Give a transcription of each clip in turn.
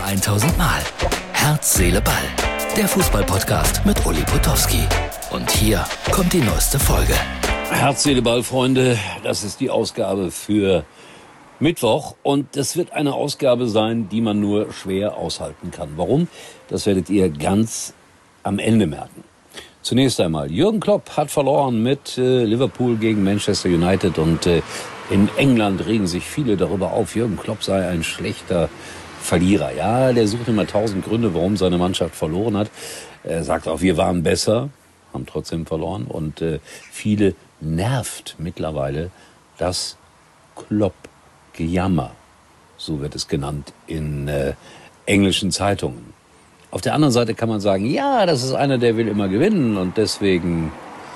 1000 Mal. Herz, Seele, Ball. Der Fußball-Podcast mit Uli Potowski. Und hier kommt die neueste Folge. Herz, Seele, Ball, Freunde. Das ist die Ausgabe für Mittwoch. Und das wird eine Ausgabe sein, die man nur schwer aushalten kann. Warum? Das werdet ihr ganz am Ende merken. Zunächst einmal, Jürgen Klopp hat verloren mit Liverpool gegen Manchester United. Und in England regen sich viele darüber auf, Jürgen Klopp sei ein schlechter Verlierer. Ja, der sucht immer 1000 Gründe, warum seine Mannschaft verloren hat. Er sagt auch, wir waren besser, haben trotzdem verloren. Und viele nervt mittlerweile das Klopp-Gejammer. So wird es genannt in englischen Zeitungen. Auf der anderen Seite kann man sagen, ja, das ist einer, der will immer gewinnen. Und deswegen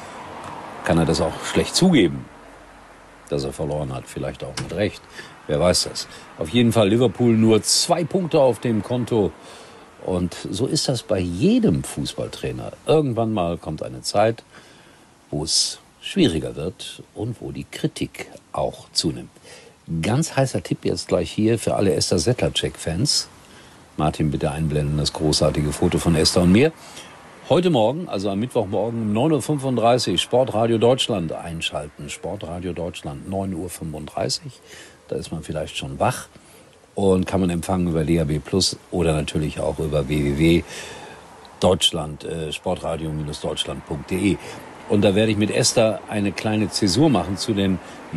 kann er das auch schlecht zugeben, dass er verloren hat. Vielleicht auch mit Recht. Wer weiß das. Auf jeden Fall Liverpool nur 2 Punkte auf dem Konto. Und so ist das bei jedem Fußballtrainer. Irgendwann mal kommt eine Zeit, wo es schwieriger wird und wo die Kritik auch zunimmt. Ganz heißer Tipp jetzt gleich hier für alle Esther Sedlacek-Fans. Martin, bitte einblenden, das großartige Foto von Esther und mir. Heute Morgen, also am Mittwochmorgen um 9.35 Uhr, Sportradio Deutschland einschalten. Sportradio Deutschland, 9.35 Uhr. Da ist man vielleicht schon wach und kann man empfangen über DAB+ oder natürlich auch über www.deutschland, sportradio-deutschland.de. Und da werde ich mit Esther eine kleine Zäsur machen zu den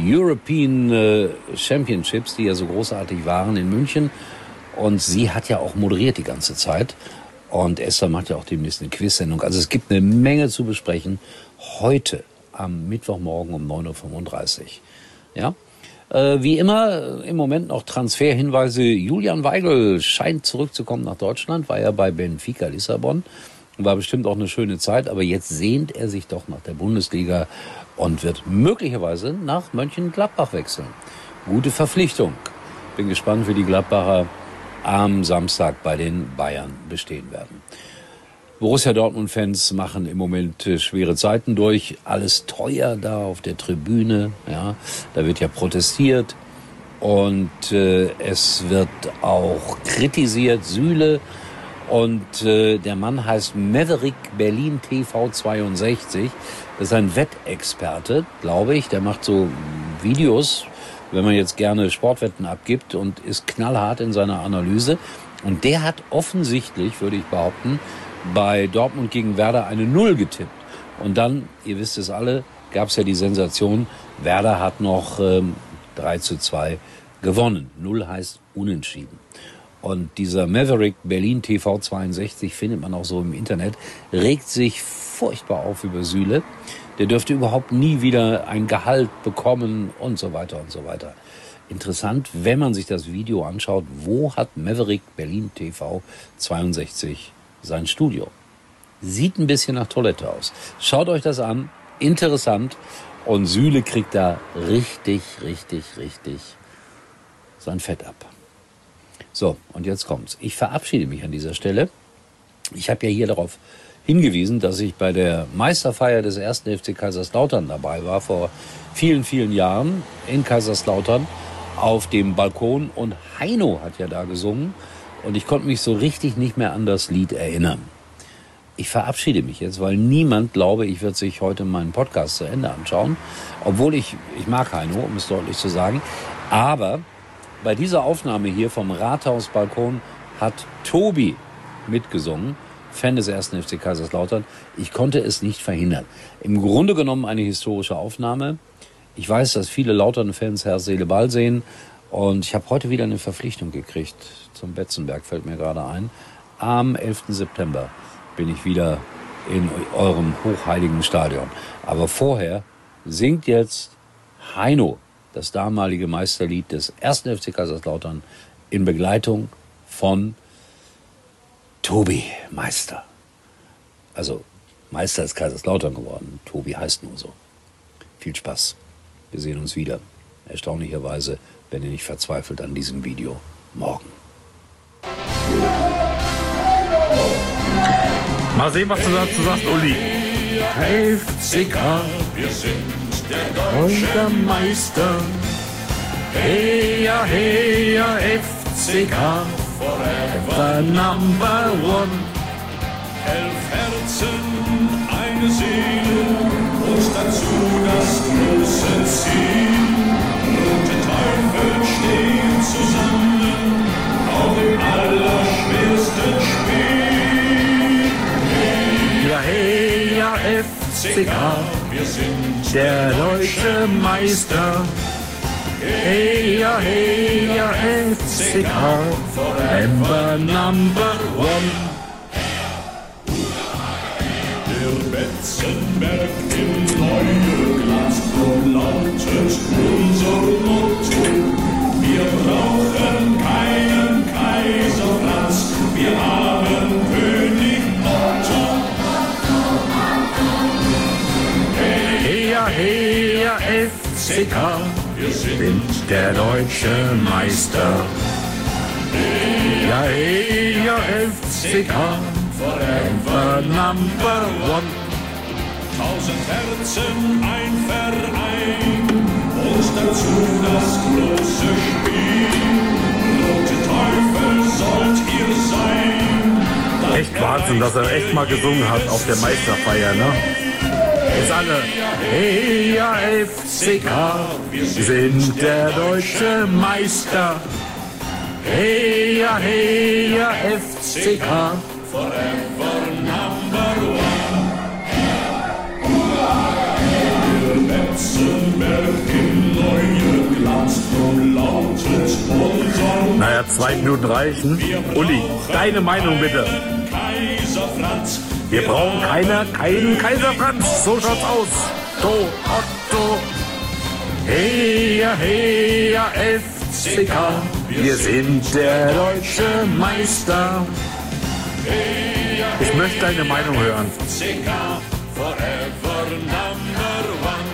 European Championships, die ja so großartig waren in München. Und sie hat ja auch moderiert die ganze Zeit. Und Esther macht ja auch demnächst eine Quiz-Sendung. Also es gibt eine Menge zu besprechen. Heute am Mittwochmorgen um 9.35 Uhr. Ja? Wie immer im Moment noch Transferhinweise. Julian Weigl scheint zurückzukommen nach Deutschland. War ja bei Benfica Lissabon. War bestimmt auch eine schöne Zeit. Aber jetzt sehnt er sich doch nach der Bundesliga und wird möglicherweise nach Mönchengladbach wechseln. Gute Verpflichtung. Bin gespannt, wie die Gladbacher am Samstag bei den Bayern bestehen werden. Borussia Dortmund-Fans machen im Moment schwere Zeiten durch. Alles teuer da auf der Tribüne. Ja, da wird ja protestiert. Und es wird auch kritisiert. Süle. Und der Mann heißt Maverick Berlin TV 62. Das ist ein Wettexperte, glaube ich. Der macht so Videos, wenn man jetzt gerne Sportwetten abgibt, und ist knallhart in seiner Analyse. Und der hat offensichtlich, würde ich behaupten, bei Dortmund gegen Werder eine 0 getippt. Und dann, ihr wisst es alle, gab es ja die Sensation, Werder hat noch 3:2 gewonnen. 0 heißt unentschieden. Und dieser Maverick Berlin TV 62 findet man auch so im Internet, regt sich furchtbar auf über Süle. Der dürfte überhaupt nie wieder ein Gehalt bekommen und so weiter und so weiter. Interessant, wenn man sich das Video anschaut, wo hat Maverick Berlin TV 62 sein Studio? Sieht ein bisschen nach Toilette aus. Schaut euch das an, interessant. Und Süle kriegt da richtig sein Fett ab. So, und jetzt kommt's. Ich verabschiede mich an dieser Stelle. Ich habe ja hier darauf hingewiesen, dass ich bei der Meisterfeier des 1. FC Kaiserslautern dabei war, vor vielen, vielen Jahren in Kaiserslautern auf dem Balkon. Und Heino hat ja da gesungen und ich konnte mich so richtig nicht mehr an das Lied erinnern. Ich verabschiede mich jetzt, weil niemand, glaube ich, wird sich heute meinen Podcast zu Ende anschauen. Obwohl ich mag Heino, um es deutlich zu sagen. Aber bei dieser Aufnahme hier vom Rathausbalkon hat Tobi mitgesungen. Fan des 1. FC Kaiserslautern. Ich konnte es nicht verhindern. Im Grunde genommen eine historische Aufnahme. Ich weiß, dass viele Lautern-Fans Herz, Seele, Ball sehen. Und ich habe heute wieder eine Verpflichtung gekriegt zum Betzenberg, fällt mir gerade ein. Am 11. September bin ich wieder in eurem hochheiligen Stadion. Aber vorher singt jetzt Heino das damalige Meisterlied des 1. FC Kaiserslautern in Begleitung von Tobi Meister. Also Meister ist Kaiserslautern geworden. Tobi heißt nur so. Viel Spaß. Wir sehen uns wieder. Erstaunlicherweise, wenn ihr nicht verzweifelt an diesem Video, morgen. Mal sehen, was du dazu sagst, Uli. FCK, wir sind der Meister. Hey ja, FCK, The number one. 11 Herzen, eine Seele und dazu das große Ziel. Rote Teufel stehen zusammen, auch im allerschwersten Spiel. Ja, hey, ja, FCK, wir sind der deutsche Meister. Hey, ja, FCK, forever number one. der Betzenberg im neuen Glasgow lautet unser Motto. Wir brauchen keinen Kaiser Franz, wir haben König Otto. Hey, ja, FCK, Wir sind der deutsche Meister. Ja, FCK, forever number one. 1000 Herzen, ein Verein und dazu das große Spiel. Rote Teufel sollt ihr sein. Echt Wahnsinn, dass er echt mal gesungen hat auf der Meisterfeier, ne? Jetzt alle. Hey, ja, FCK, wir sind der deutsche Meister. Hey, ja, FCK, Forever number one. Der Betzenberg im neuen Glasgow lautet unser. Naja, 2 Minuten reichen. Uli, deine Meinung bitte. Kaiser Franz. Wir brauchen keinen Kaiser Franz. So schaut's aus. Otto. hey, ja, FCK, wir sind der deutsche Meister. Ich möchte deine Meinung hören. FCK, forever number one.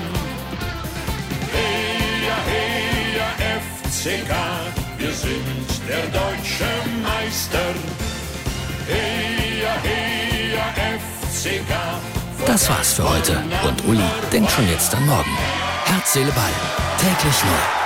Hey, ja, FCK, wir sind der deutsche Meister. Hey, ja, FCK. Das war's für heute und Uli denkt schon jetzt an morgen. Herz, Seele, Ball. Täglich neu.